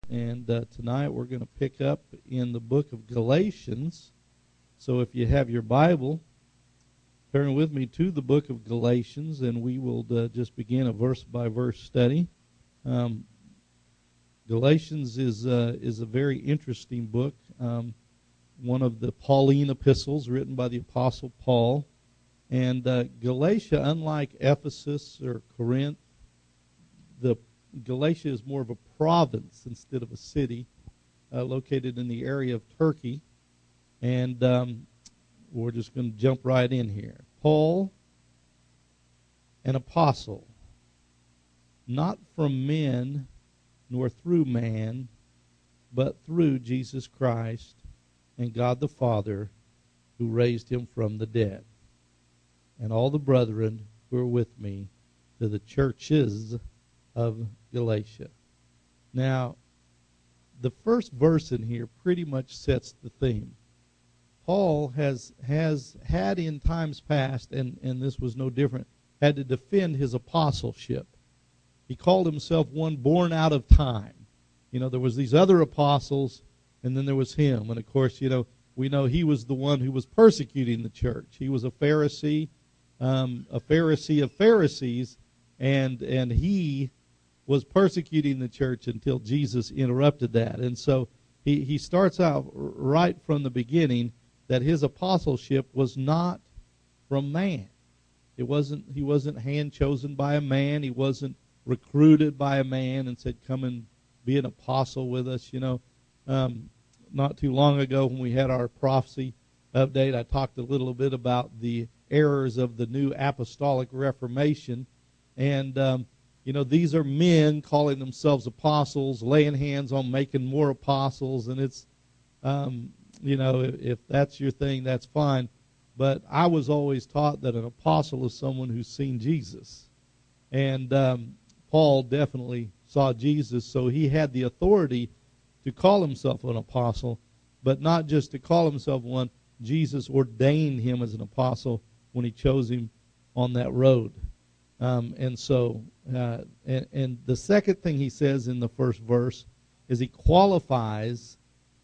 And tonight we're going to pick up in the book of Galatians. So if you have your Bible, turn with me to the book of Galatians, and we will just begin a verse-by-verse study. Galatians is a very interesting book, one of the Pauline epistles written by the Apostle Paul. And Galatia, unlike Ephesus or Corinth, Galatia is more of a province instead of a city, located in the area of Turkey. And we're just going to jump right in here. Paul, an apostle, not from men nor through man, but through Jesus Christ and God the Father, who raised him from the dead. And all the brethren who are with me, to the churches of Galatia. Now, the first verse in here pretty much sets the theme. Paul has had in times past, and this was no different, had to defend his apostleship. He called himself one born out of time. You know, there was these other apostles, and then there was him. And of course, you know, we know he was the one who was persecuting the church. He was a Pharisee of Pharisees, and he was persecuting the church until Jesus interrupted that. And so he starts out right from the beginning that his apostleship was not from man. He wasn't hand chosen by a man. He wasn't recruited by a man and said, come and be an apostle with us. You know, not too long ago when we had our prophecy update, I talked a little bit about the errors of the New Apostolic Reformation. And, you know, these are men calling themselves apostles, laying hands on making more apostles. And it's, you know, if that's your thing, that's fine. But I was always taught that an apostle is someone who's seen Jesus. And Paul definitely saw Jesus, so he had the authority to call himself an apostle, but not just to call himself one. Jesus ordained him as an apostle when he chose him on that road. And so, and the second thing he says in the first verse is he qualifies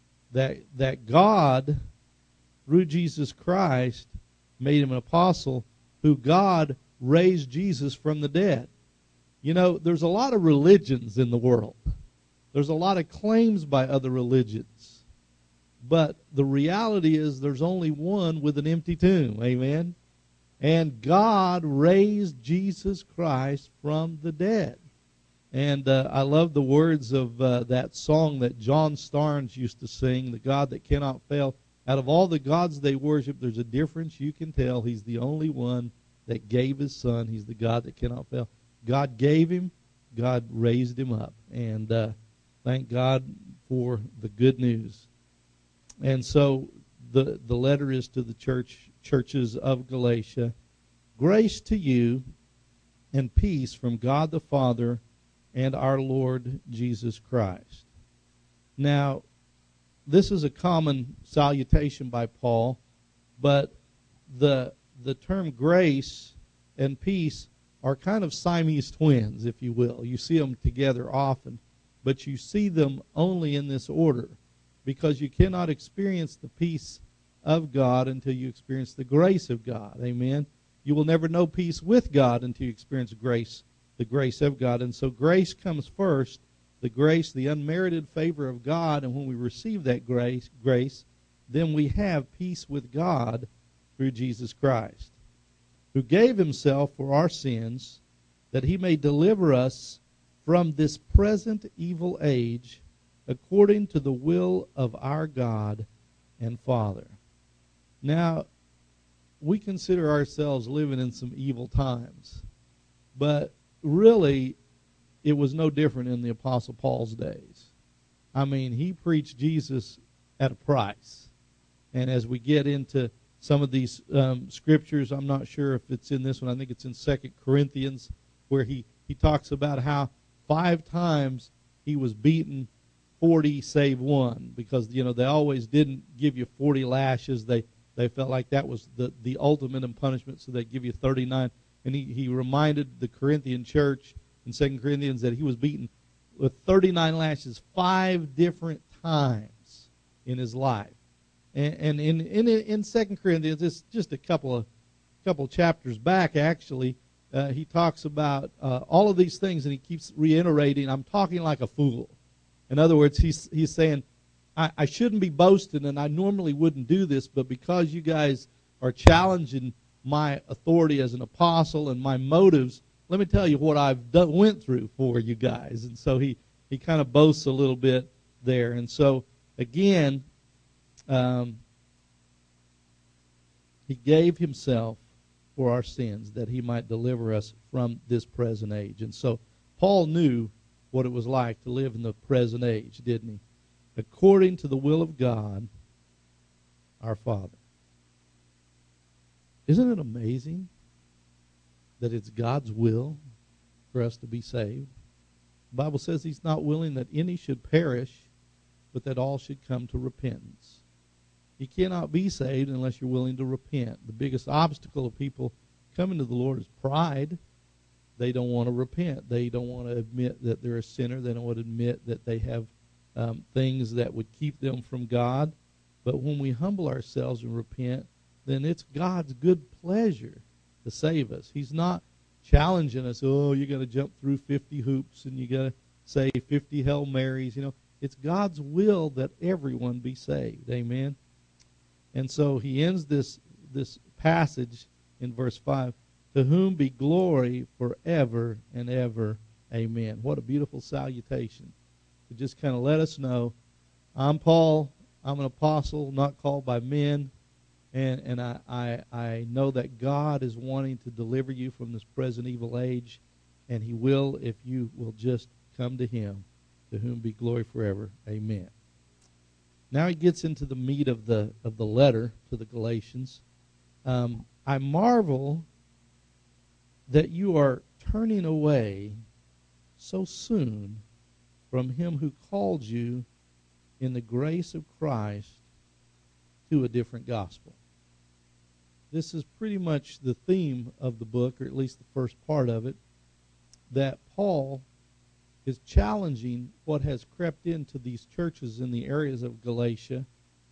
that God, through Jesus Christ, made him an apostle, who God raised Jesus from the dead. You know, there's a lot of religions in the world. There's a lot of claims by other religions. But the reality is there's only one with an empty tomb. Amen? And God raised Jesus Christ from the dead. And I love the words of that song that John Starnes used to sing, The God That Cannot Fail. Out of all the gods they worship, there's a difference you can tell. He's the only one that gave his son. He's the God that cannot fail. God gave him. God raised him up. And thank God for the good news. And so the letter is to the churches of Galatia. Grace to you and peace from God the Father and our Lord Jesus Christ. Now, this is a common salutation by Paul, but the term grace and peace are kind of Siamese twins, if you will. You see them together often, but you see them only in this order, because you cannot experience the peace of God until you experience the grace of God. Amen? You will never know peace with God until you experience grace, the grace of God. And so grace comes first, the grace, the unmerited favor of God. And when we receive that grace, then we have peace with God through Jesus Christ, who gave himself for our sins, that he may deliver us from this present evil age, according to the will of our God and Father. Now, we consider ourselves living in some evil times, but really, it was no different in the Apostle Paul's days. I mean, he preached Jesus at a price. And as we get into some of these scriptures, I'm not sure if it's in this one. I think it's in 2 Corinthians, where he talks about how 5 times he was beaten 40 save 1, because, you know, they always didn't give you 40 lashes. They felt like that was the ultimate in punishment, so they give you 39. And he reminded the Corinthian church in 2 Corinthians that he was beaten with 39 lashes 5 different times in his life. And in 2 Corinthians, it's just a couple chapters back, actually, he talks about all of these things, and he keeps reiterating, I'm talking like a fool. In other words, he's saying, I shouldn't be boasting, and I normally wouldn't do this, but because you guys are challenging my authority as an apostle and my motives, let me tell you what I've went through for you guys. And so he kind of boasts a little bit there. And so, again, he gave himself for our sins that he might deliver us from this present age. And so Paul knew what it was like to live in the present age, didn't he? According to the will of God, our Father. Isn't it amazing that it's God's will for us to be saved? The Bible says he's not willing that any should perish, but that all should come to repentance. You cannot be saved unless you're willing to repent. The biggest obstacle of people coming to the Lord is pride. They don't want to repent. They don't want to admit that they're a sinner. They don't want to admit that they have things that would keep them from God. But when we humble ourselves and repent, then it's God's good pleasure to save us. He's not challenging us, oh, you're going to jump through 50 hoops and you got to say 50 Hail Marys. It's God's will that everyone be saved. Amen. And so he ends this passage in verse 5, to whom be glory forever and ever. Amen. What a beautiful salutation. To just kind of let us know, I'm Paul, I'm an apostle, not called by men, and I know that God is wanting to deliver you from this present evil age, and he will if you will just come to him, to whom be glory forever. Amen. Now he gets into the meat of the letter to the Galatians. I marvel that you are turning away so soon from him who called you in the grace of Christ to a different gospel. This is pretty much the theme of the book, or at least the first part of it, that Paul is challenging what has crept into these churches in the areas of Galatia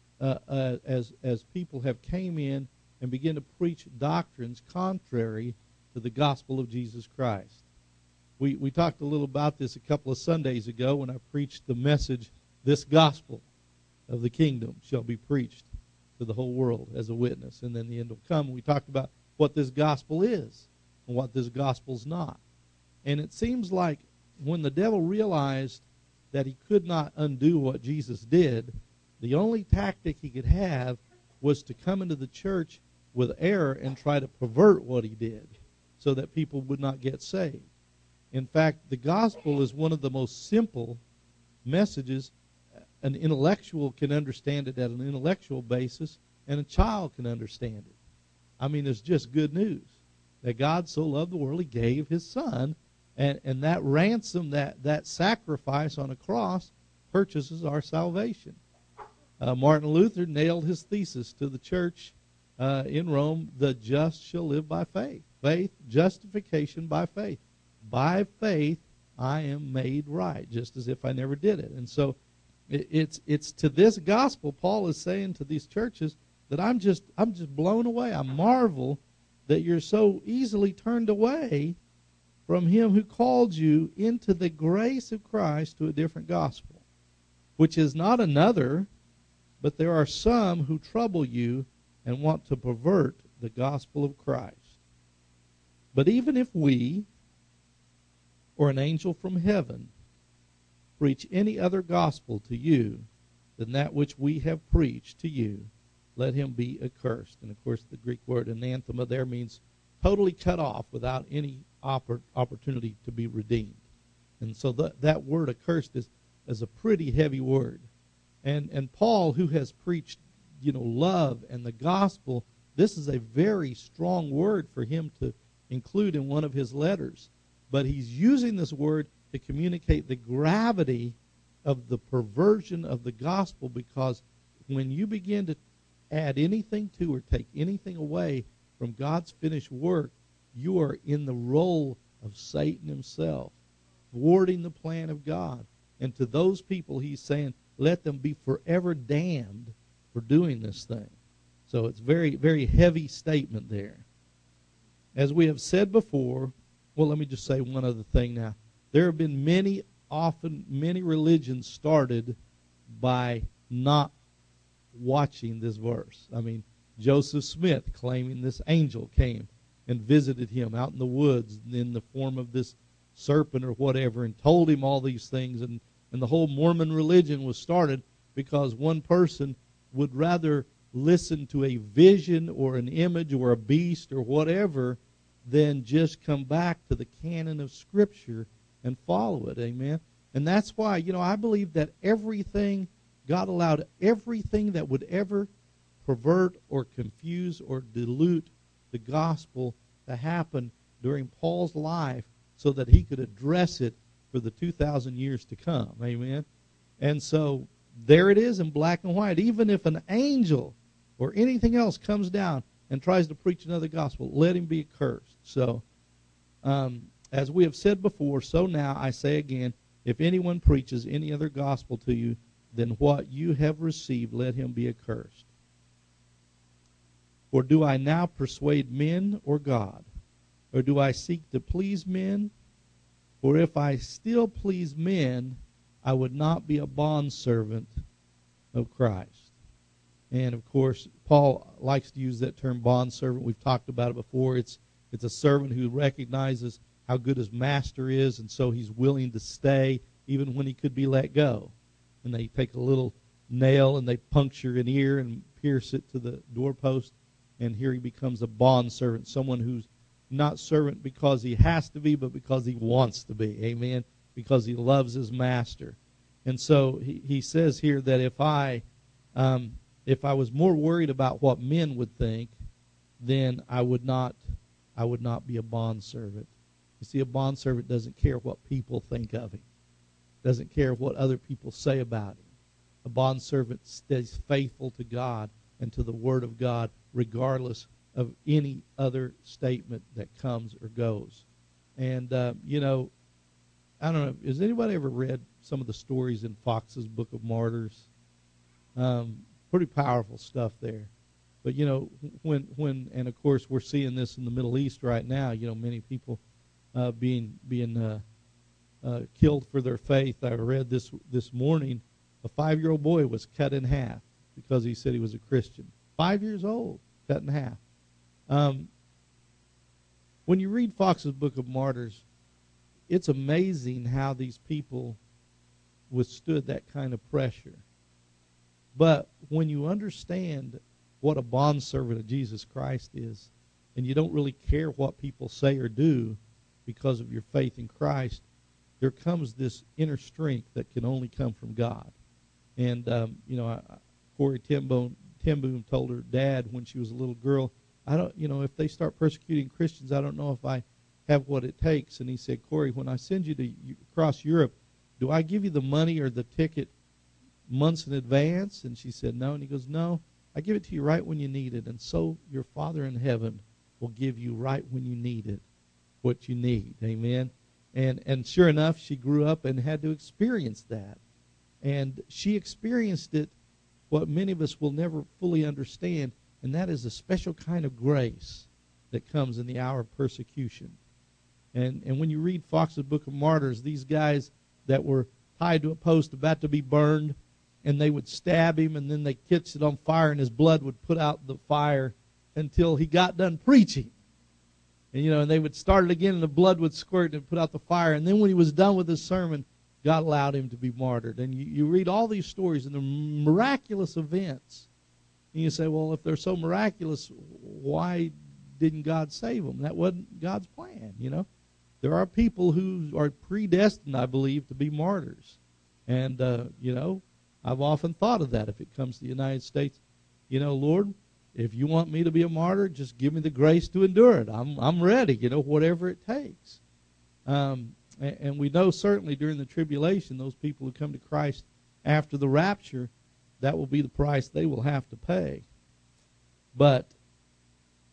as people have came in and begin to preach doctrines contrary to the gospel of Jesus Christ. We talked a little about this a couple of Sundays ago when I preached the message, this gospel of the kingdom shall be preached to the whole world as a witness. And then the end will come. We talked about what this gospel is and what this gospel's not. And it seems like when the devil realized that he could not undo what Jesus did, the only tactic he could have was to come into the church with error and try to pervert what he did so that people would not get saved. In fact, the gospel is one of the most simple messages. An intellectual can understand it at an intellectual basis, and a child can understand it. I mean, it's just good news that God so loved the world, he gave his son, and that ransom, that sacrifice on a cross purchases our salvation. Martin Luther nailed his thesis to the church in Rome, the just shall live by faith. Faith, justification by faith. By faith, I am made right, just as if I never did it. And so it's to this gospel Paul is saying to these churches that I'm just blown away. I marvel that you're so easily turned away from him who called you into the grace of Christ to a different gospel, which is not another, but there are some who trouble you and want to pervert the gospel of Christ. But even if we or an angel from heaven preach any other gospel to you than that which we have preached to you, let him be accursed. And of course the Greek word anathema there means totally cut off without any opportunity to be redeemed. And so that word accursed is a pretty heavy word. And Paul, who has preached love and the gospel, this is a very strong word for him to include in one of his letters. But he's using this word to communicate the gravity of the perversion of the gospel, because when you begin to add anything to or take anything away from God's finished work, you are in the role of Satan himself. thwarting the plan of God. And to those people, he's saying, let them be forever damned for doing this thing. So it's very, very heavy statement there. As we have said before, well, let me just say one other thing now. There have been many religions started by not watching this verse. I mean, Joseph Smith claiming this angel came and visited him out in the woods in the form of this serpent or whatever and told him all these things. And the whole Mormon religion was started because one person would rather listen to a vision or an image or a beast or whatever than just come back to the canon of Scripture and follow it. Amen. And that's why, I believe that God allowed everything that would ever pervert or confuse or dilute the gospel to happen during Paul's life so that he could address it for the 2,000 years to come. Amen. And so there it is in black and white. Even if an angel or anything else comes down and tries to preach another gospel, let him be accursed. So, as we have said before, so now I say again, if anyone preaches any other gospel to you than what you have received, let him be accursed. For do I now persuade men or God? Or do I seek to please men? For if I still please men, I would not be a bondservant of Christ. And, of course, Paul likes to use that term bondservant. We've talked about it before. It's a servant who recognizes how good his master is, and so he's willing to stay even when he could be let go. And they take a little nail and they puncture an ear and pierce it to the doorpost, and here he becomes a bondservant, someone who's not servant because he has to be, but because he wants to be. Amen. Because he loves his master. And so he says here that if I was more worried about what men would think, then I would not be a bondservant. You see, a bondservant doesn't care what people think of him. Doesn't care what other people say about him. A bondservant stays faithful to God and to the Word of God, regardless of any other statement that comes or goes. And, I don't know, has anybody ever read some of the stories in Fox's Book of Martyrs? Pretty powerful stuff there. But, when and of course we're seeing this in the Middle East right now, many people being killed for their faith. I read this morning, a 5-year-old boy was cut in half because he said he was a Christian. 5 years old, cut in half. When you read Fox's Book of Martyrs, it's amazing how these people withstood that kind of pressure. But when you understand what a bondservant of Jesus Christ is, and you don't really care what people say or do because of your faith in Christ, there comes this inner strength that can only come from God. And, Corrie ten Boom told her dad when she was a little girl, if they start persecuting Christians, I don't know if I have what it takes. And he said, Corrie, when I send you to across Europe, do I give you the money or the ticket months in advance? And she said, no. And he goes, no, I give it to you right when you need it. And so your Father in heaven will give you right when you need it, what you need. Amen. And sure enough, she grew up and had to experience that. And she experienced it, what many of us will never fully understand, and that is a special kind of grace that comes in the hour of persecution. And when you read Fox's Book of Martyrs, these guys that were tied to a post about to be burned, and they would stab him, and then they catch it on fire, and his blood would put out the fire until he got done preaching. And, and they would start it again, and the blood would squirt and put out the fire. And then when he was done with his sermon, God allowed him to be martyred. And you read all these stories and the miraculous events. And you say, well, if they're so miraculous, why didn't God save them? That wasn't God's plan, There are people who are predestined, I believe, to be martyrs. And, I've often thought of that if it comes to the United States. Lord, if you want me to be a martyr, just give me the grace to endure it. I'm ready, whatever it takes. And we know certainly during the tribulation, those people who come to Christ after the rapture, that will be the price they will have to pay. But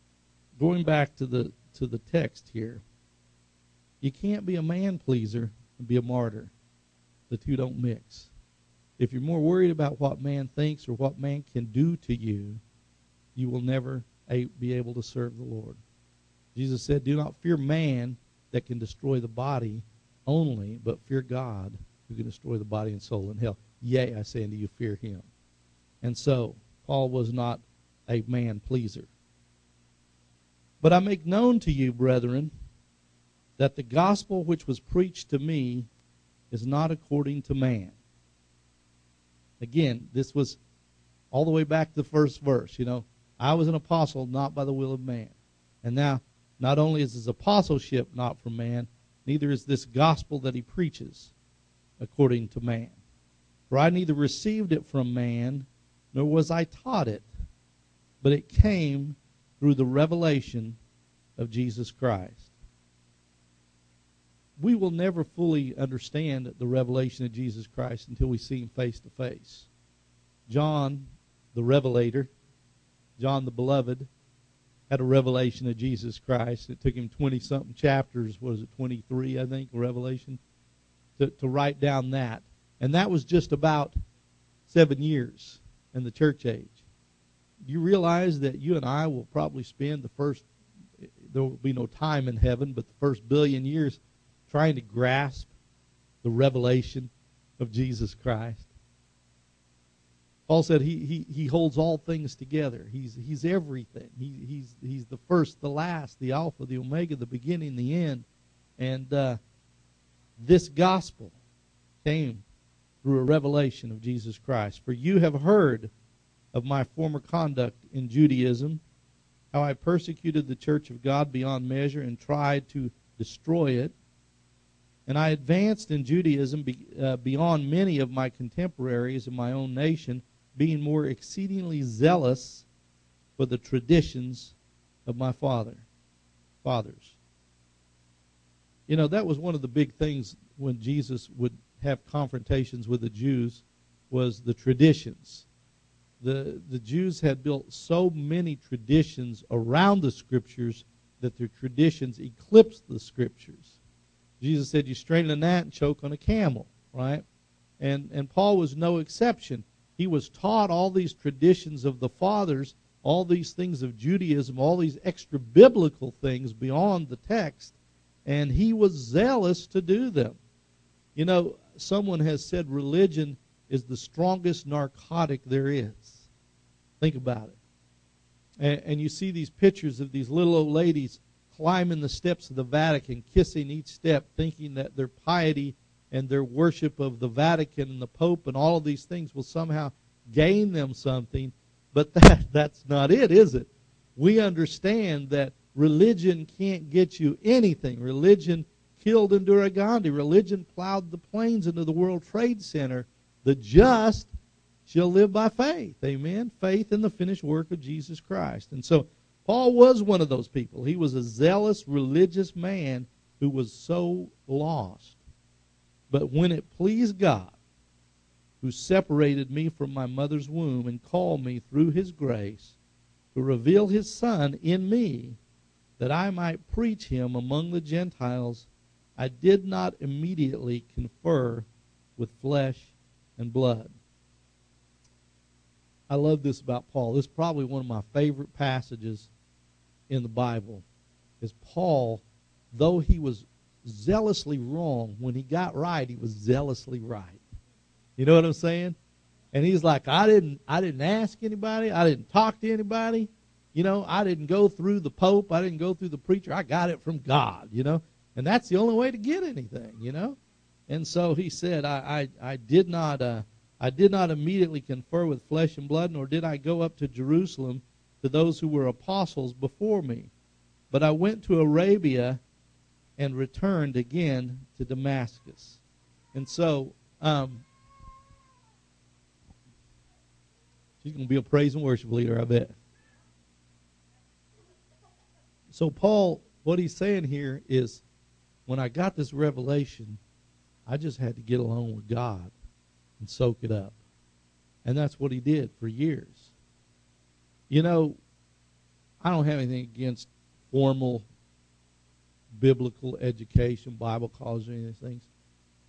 going back to the text here, you can't be a man pleaser and be a martyr. The two don't mix. If you're more worried about what man thinks or what man can do to you, you will never be able to serve the Lord. Jesus said, do not fear man that can destroy the body only, but fear God who can destroy the body and soul in hell. Yea, I say unto you, fear him. And so, Paul was not a man pleaser. But I make known to you, brethren, that the gospel which was preached to me is not according to man. Again, this was all the way back to the first verse. I was an apostle not by the will of man. And now, not only is his apostleship not from man, neither is this gospel that he preaches according to man. For I neither received it from man, nor was I taught it, but it came through the revelation of Jesus Christ. We will never fully understand the revelation of Jesus Christ until we see him face to face. John, the revelator, John the beloved, had a revelation of Jesus Christ. It took him 20-something chapters, 23, I think, Revelation, to write down that. And that was just about 7 years in the church age. Do you realize that you and I will probably spend there will be no time in heaven, but the first billion years trying to grasp the revelation of Jesus Christ? Paul said he holds all things together. He's everything. He's the first, the last, the Alpha, the Omega, the beginning, the end. And this gospel came through a revelation of Jesus Christ. For you have heard of my former conduct in Judaism, how I persecuted the church of God beyond measure and tried to destroy it. And I advanced in Judaism beyond many of my contemporaries in my own nation, being more exceedingly zealous for the traditions of my fathers. That was one of the big things when Jesus would have confrontations with the Jews, was the traditions. The Jews had built so many traditions around the Scriptures that their traditions eclipsed the Scriptures. Jesus said, you strain a gnat and choke on a camel, right? And Paul was no exception. He was taught all these traditions of the fathers, all these things of Judaism, all these extra biblical things beyond the text, and he was zealous to do them. Someone has said religion is the strongest narcotic there is. Think about it. And you see these pictures of these little old ladies climbing the steps of the Vatican, kissing each step, thinking that their piety and their worship of the Vatican and the Pope and all of these things will somehow gain them something. But that's not it, is it? We understand that religion can't get you anything. Religion killed Indira Gandhi. Religion plowed the planes into the World Trade Center. The just shall live by faith. Amen? Faith in the finished work of Jesus Christ. And so Paul was one of those people. He was a zealous religious man who was so lost. But when it pleased God, who separated me from my mother's womb and called me through his grace to reveal his Son in me, that I might preach him among the Gentiles, I did not immediately confer with flesh and blood. I love this about Paul. This is probably one of my favorite passages in the Bible. Is Paul, though he was zealously wrong, when he got right, he was zealously right. You know what I'm saying? And he's like, I didn't ask anybody. I didn't talk to anybody. I didn't go through the Pope. I didn't go through the preacher. I got it from God, And that's the only way to get anything, And so he said, I did not immediately confer with flesh and blood, nor did I go up to Jerusalem to those who were apostles before me. But I went to Arabia and returned again to Damascus. And so, she's going to be a praise and worship leader, I bet. So Paul, what he's saying here is, when I got this revelation, I just had to get along with God and soak it up. And that's what he did for years. I don't have anything against formal biblical education, Bible college, or any of these things.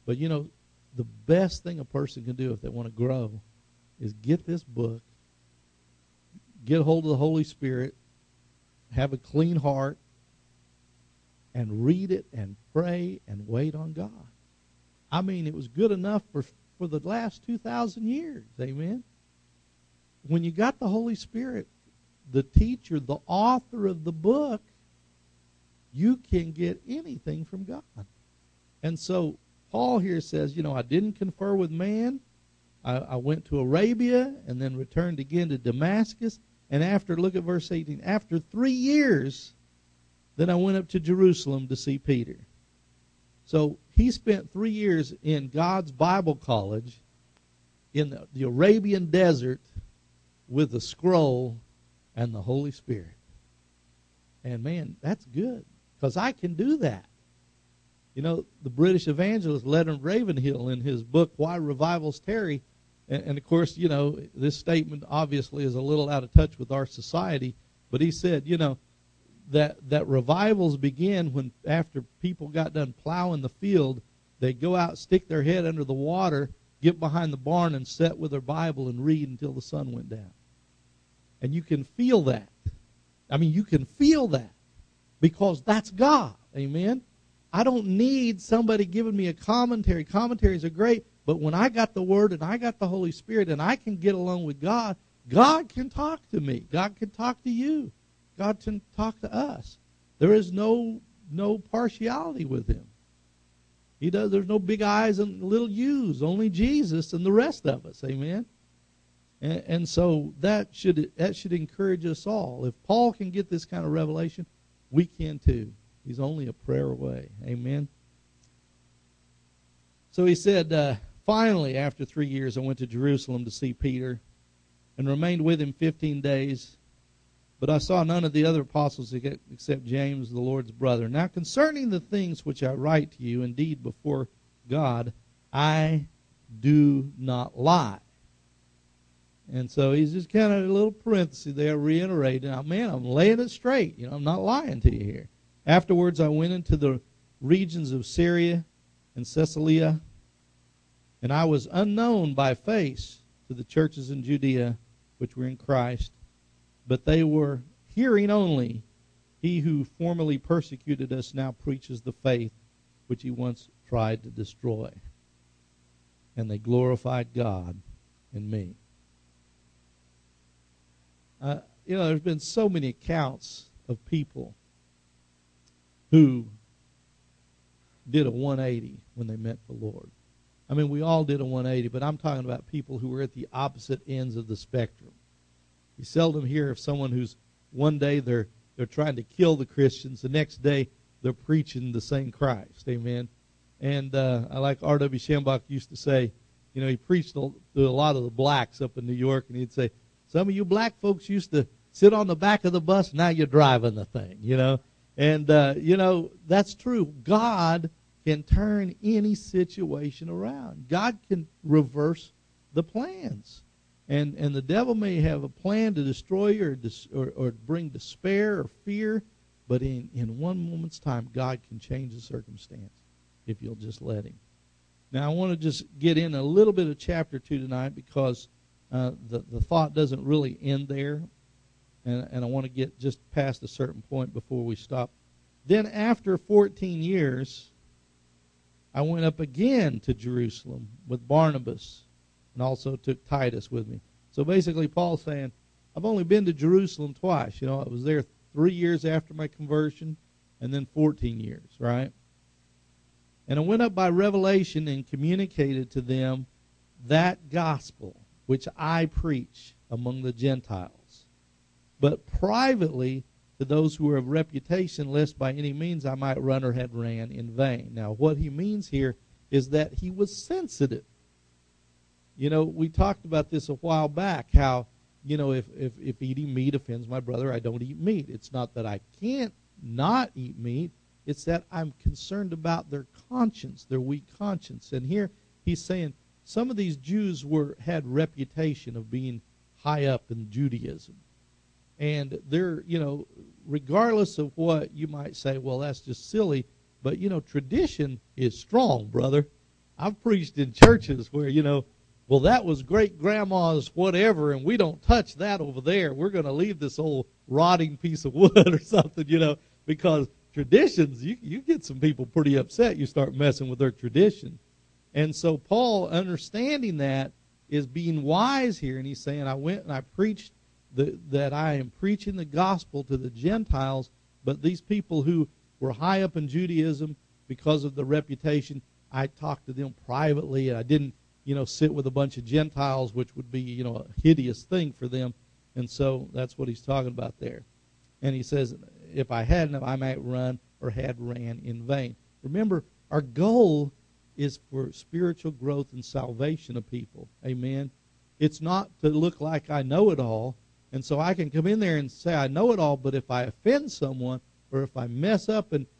But, the best thing a person can do if they want to grow is get this book, get hold of the Holy Spirit, have a clean heart, and read it and pray and wait on God. I mean, it was good enough for the last 2,000 years. Amen? When you got the Holy Spirit, the teacher, the author of the book, you can get anything from God. And so Paul here says, I didn't confer with man. I went to Arabia and then returned again to Damascus. And look at verse 18, after 3 years, then I went up to Jerusalem to see Peter. So he spent 3 years in God's Bible college in the Arabian desert with the scroll and the Holy Spirit. And man, that's good, because I can do that. The British evangelist Leonard Ravenhill, in his book, Why Revivals Tarry, and of course, this statement obviously is a little out of touch with our society, but he said, that revivals begin when, after people got done plowing the field, they'd go out, stick their head under the water, get behind the barn, and sit with their Bible and read until the sun went down. And you can feel that. I mean, you can feel that, because that's God. Amen? I don't need somebody giving me a commentary. Commentaries are great, but when I got the Word and I got the Holy Spirit and I can get along with God, God can talk to me. God can talk to you. God can talk to us. There is no partiality with Him. There's no big I's and little U's, only Jesus and the rest of us. Amen? And so that should encourage us all. If Paul can get this kind of revelation, we can too. He's only a prayer away. Amen? So he said, finally, after 3 years, I went to Jerusalem to see Peter and remained with him 15 days. But I saw none of the other apostles except James, the Lord's brother. Now concerning the things which I write to you, indeed before God, I do not lie. And so he's just kind of a little parenthesis there, reiterating, now, man, I'm laying it straight. I'm not lying to you here. Afterwards, I went into the regions of Syria and Cilicia, and I was unknown by face to the churches in Judea which were in Christ, but they were hearing only, he who formerly persecuted us now preaches the faith which he once tried to destroy. And they glorified God in me. There's been so many accounts of people who did a 180 when they met the Lord. I mean, we all did a 180, but I'm talking about people who were at the opposite ends of the spectrum. You seldom hear of someone who's one day they're trying to kill the Christians, the next day they're preaching the same Christ. Amen. And I like R.W. Schambach used to say, he preached to a lot of the blacks up in New York, and he'd say, some of you black folks used to sit on the back of the bus, now you're driving the thing, And, that's true. God can turn any situation around. God can reverse the plans. And the devil may have a plan to destroy you or bring despair or fear, but in one moment's time, God can change the circumstance if you'll just let him. Now, I want to just get in a little bit of chapter 2 tonight, because the thought doesn't really end there. And I want to get just past a certain point before we stop. Then after 14 years, I went up again to Jerusalem with Barnabas, and also took Titus with me. So basically Paul's saying, I've only been to Jerusalem twice. I was there 3 years after my conversion, and then 14 years, right? And I went up by revelation and communicated to them that gospel which I preach among the Gentiles, but privately to those who are of reputation, lest by any means I might run or had ran in vain. Now, what he means here is that he was sensitive. We talked about this a while back, how, if eating meat offends my brother, I don't eat meat. It's not that I can't not eat meat. It's that I'm concerned about their conscience, their weak conscience. And here he's saying some of these Jews had reputation of being high up in Judaism. And they're, regardless of what you might say, well, that's just silly, but, tradition is strong, brother. I've preached in churches where, well, that was great grandma's whatever, and we don't touch that over there. We're going to leave this old rotting piece of wood or something, because traditions, you get some people pretty upset. You start messing with their tradition. And so Paul, understanding that, is being wise here, and he's saying, I went and I preached that I am preaching the gospel to the Gentiles, but these people who were high up in Judaism because of the reputation, I talked to them privately, and I didn't, sit with a bunch of Gentiles, which would be, a hideous thing for them. And so that's what he's talking about there. And he says, if I hadn't, I might run or had ran in vain. Remember, our goal is for spiritual growth and salvation of people. Amen. It's not to look like I know it all. And so I can come in there and say I know it all, but if I offend someone or if I mess up and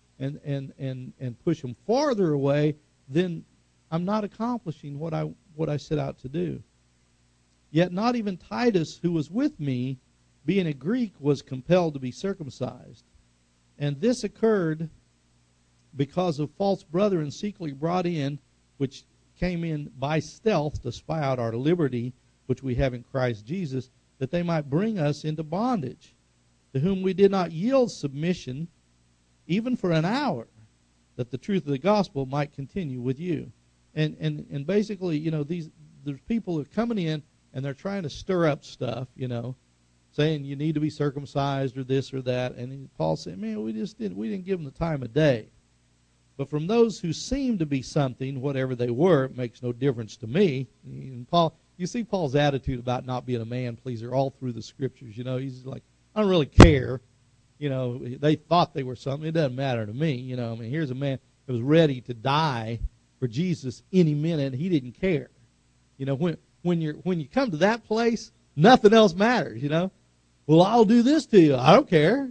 push them farther away, then I'm not accomplishing what I set out to do. Yet not even Titus, who was with me, being a Greek, was compelled to be circumcised. And this occurred because of false brethren secretly brought in, which came in by stealth to spy out our liberty, which we have in Christ Jesus, that they might bring us into bondage, to whom we did not yield submission, even for an hour, that the truth of the gospel might continue with you. And basically, there's people who are coming in and they're trying to stir up stuff, saying you need to be circumcised or this or that. And Paul said, man, we didn't give them the time of day. But from those who seem to be something, whatever they were, it makes no difference to me. And Paul, you see Paul's attitude about not being a man pleaser all through the scriptures. He's like, I don't really care. They thought they were something. It doesn't matter to me. Here's a man that was ready to die for Jesus any minute. He didn't care. When you come to that place, nothing else matters. Well, I'll do this to you. I don't care.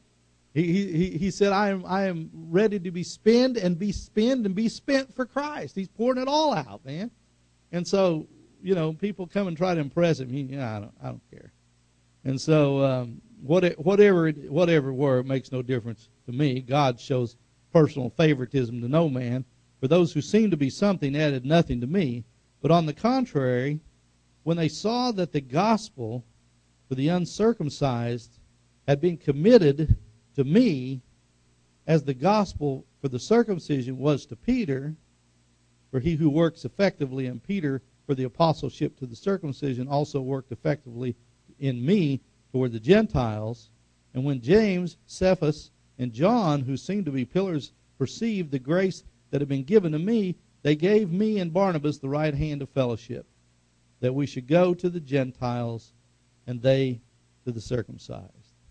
He said, I am ready to be spent and be spent for Christ. He's pouring it all out, man. And so, people come and try to impress him. I don't care. And so, whatever were, it makes no difference to me. God shows personal favoritism to no man. For those who seem to be something added nothing to me. But on the contrary, when they saw that the gospel for the uncircumcised had been committed to me, as the gospel for the circumcision was to Peter, for he who works effectively in Peter for the apostleship to the circumcision also worked effectively in me toward the Gentiles. And when James, Cephas, and John, who seemed to be pillars, perceived the grace that had been given to me, they gave me and Barnabas the right hand of fellowship, that we should go to the Gentiles and they to the circumcised.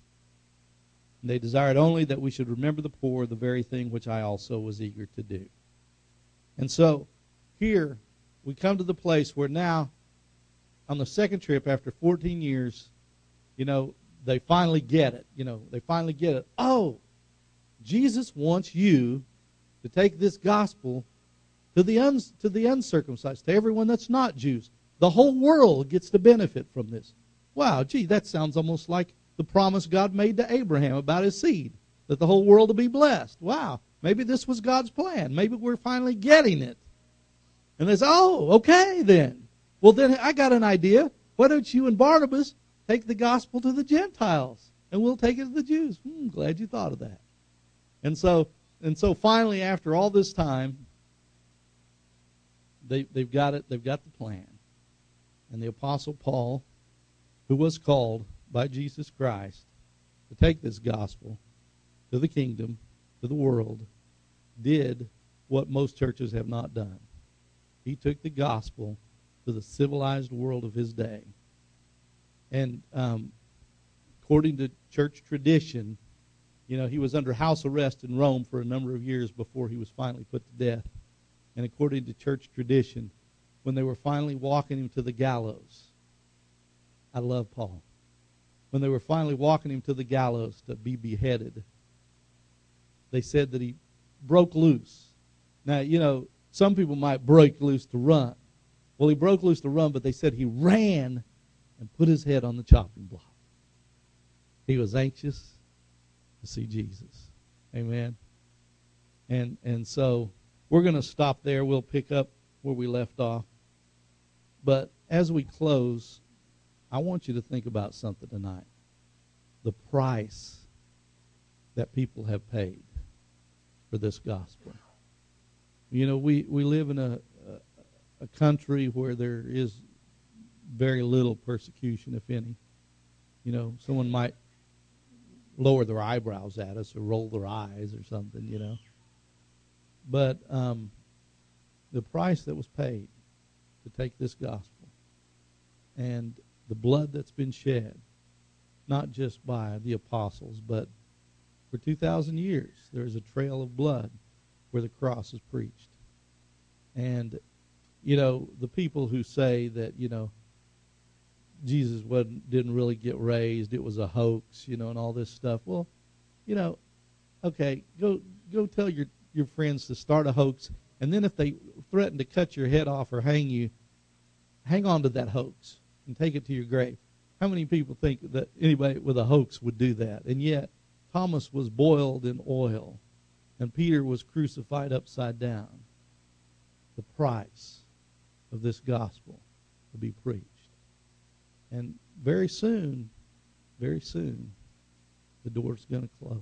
And they desired only that we should remember the poor, the very thing which I also was eager to do. And so here we come to the place where now, on the second trip after 14 years, they finally get it. They finally get it. Oh, Jesus wants you to take this gospel to the uncircumcised, to everyone that's not Jews. The whole world gets to benefit from this. Wow, gee, that sounds almost like the promise God made to Abraham about his seed, that the whole world will be blessed. Wow, maybe this was God's plan. Maybe we're finally getting it. And they say, oh, okay then. Well, then I got an idea. Why don't you and Barnabas take the gospel to the Gentiles, and we'll take it to the Jews. Glad you thought of that. And so finally, after all this time, they've got it. They've got the plan. And the Apostle Paul, who was called by Jesus Christ to take this gospel to the kingdom, to the world, did what most churches have not done. He took the gospel to the civilized world of his day. And according to church tradition, he was under house arrest in Rome for a number of years before he was finally put to death. And according to church tradition, when they were finally walking him to the gallows, I love Paul. When they were finally walking him to the gallows to be beheaded, they said that he broke loose. Now, some people might break loose to run. Well, he broke loose to run, but they said he ran and put his head on the chopping block. He was anxious to see Jesus. Amen. And so we're going to stop there. We'll pick up where we left off. But as we close, I want you to think about something tonight. The price that people have paid for this gospel. You know, we live in a country where there is very little persecution, if any. You know, someone might lower their eyebrows at us or roll their eyes or something, you know. But the price that was paid to take this gospel and the blood that's been shed, not just by the apostles, but for 2,000 years, there is a trail of blood where the cross is preached. And, you know, the people who say that, you know, Jesus didn't really get raised, it was a hoax, you know, and all this stuff. Well, you know, okay, go tell your friends to start a hoax, and then if they threaten to cut your head off or hang you, hang on to that hoax and take it to your grave. How many people think that anybody with a hoax would do that? And yet, Thomas was boiled in oil, and Peter was crucified upside down. The price of this gospel will be preached. And very soon, the door's going to close.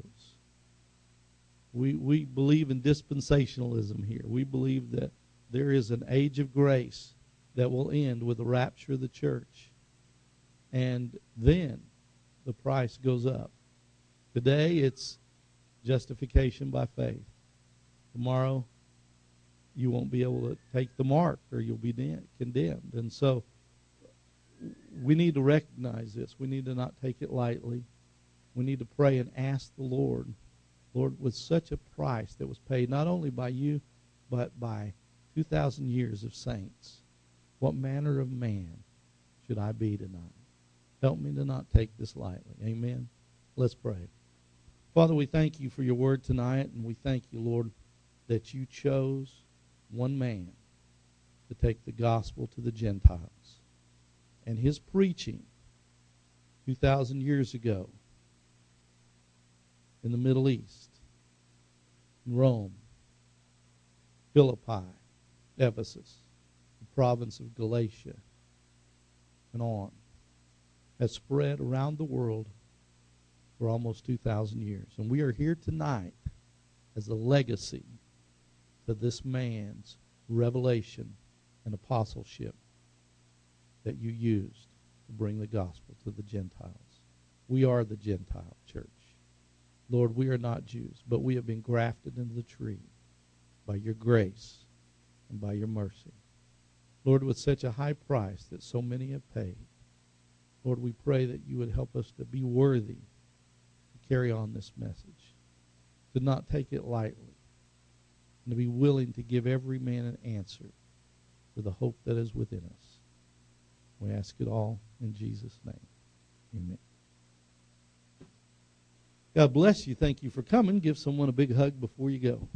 We believe in dispensationalism here. We believe that there is an age of grace that will end with the rapture of the church. And then the price goes up. Today it's justification by faith. Tomorrow you won't be able to take the mark, or you'll be condemned. And so we need to recognize this. We need to not take it lightly. We need to pray and ask the Lord, with such a price that was paid not only by you, but by 2,000 years of saints, what manner of man should I be tonight? Help me to not take this lightly. Amen. Let's pray. Father, we thank you for your word tonight, and we thank you, Lord, that you chose one man to take the gospel to the Gentiles. And his preaching 2,000 years ago in the Middle East, in Rome, Philippi, Ephesus, the province of Galatia, and on, has spread around the world for almost 2,000 years. And we are here tonight as a legacy to this man's revelation and apostleship that you used to bring the gospel to the Gentiles. We are the Gentile church. Lord, we are not Jews, but we have been grafted into the tree by your grace and by your mercy. Lord, with such a high price that so many have paid, Lord, we pray that you would help us to be worthy to carry on this message, to not take it lightly, and to be willing to give every man an answer for the hope that is within us. We ask it all in Jesus' name. Amen. God bless you. Thank you for coming. Give someone a big hug before you go.